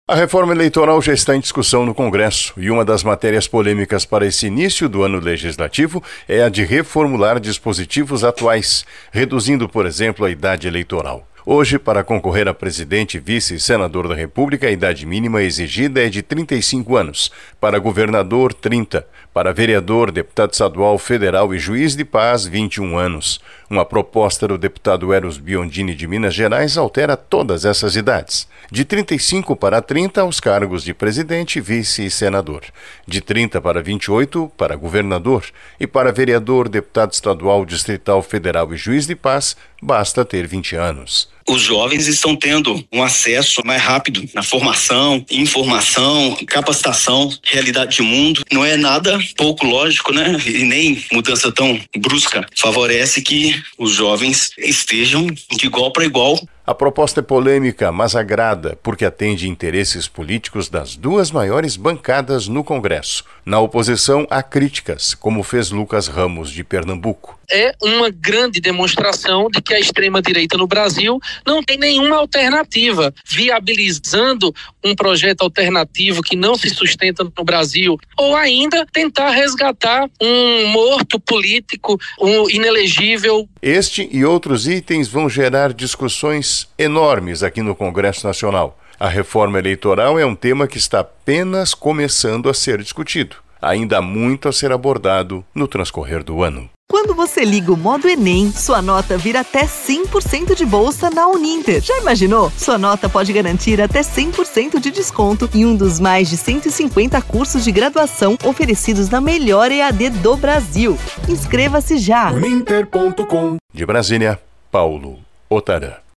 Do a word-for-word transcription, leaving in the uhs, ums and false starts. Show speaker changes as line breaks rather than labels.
A reforma eleitoral já está em discussão no Congresso e uma das matérias polêmicas para esse início do ano legislativo é a de reformular dispositivos atuais, reduzindo, por exemplo, a idade eleitoral. Hoje, para concorrer a presidente, vice e senador da República, a idade mínima exigida é de trinta e cinco anos, para governador, trinta, para vereador, deputado estadual, federal e juiz de paz, vinte e um anos. Uma proposta do deputado Eros Biondini de Minas Gerais altera todas essas idades. De trinta e cinco para trinta, os cargos de presidente, vice e senador. De trinta para vinte e oito, para governador. E para vereador, deputado estadual, distrital, federal e juiz de paz, basta ter vinte anos.
Os jovens estão tendo um acesso mais rápido na formação, informação, capacitação, realidade de mundo. Não é nada pouco lógico, né? E nem mudança tão brusca. Favorece que os jovens estejam de igual para igual.
A proposta é polêmica, mas agrada, porque atende interesses políticos das duas maiores bancadas no Congresso. Na oposição, há críticas, como fez Lucas Ramos, de Pernambuco.
É uma grande demonstração de que a extrema-direita no Brasil não tem nenhuma alternativa, viabilizando um projeto alternativo que não se sustenta no Brasil, ou ainda tentar resgatar um morto político, um inelegível.
Este e outros itens vão gerar discussões enormes aqui no Congresso Nacional. A reforma eleitoral é um tema que está apenas começando a ser discutido. Ainda há muito a ser abordado no transcorrer do ano.
Quando você liga o modo Enem, sua nota vira até cem por cento de bolsa na Uninter. Já imaginou? Sua nota pode garantir até cem por cento de desconto em um dos mais de cento e cinquenta cursos de graduação oferecidos na melhor E A D do Brasil. Inscreva-se já!
Uninter ponto com. De Brasília, Paulo Otarã.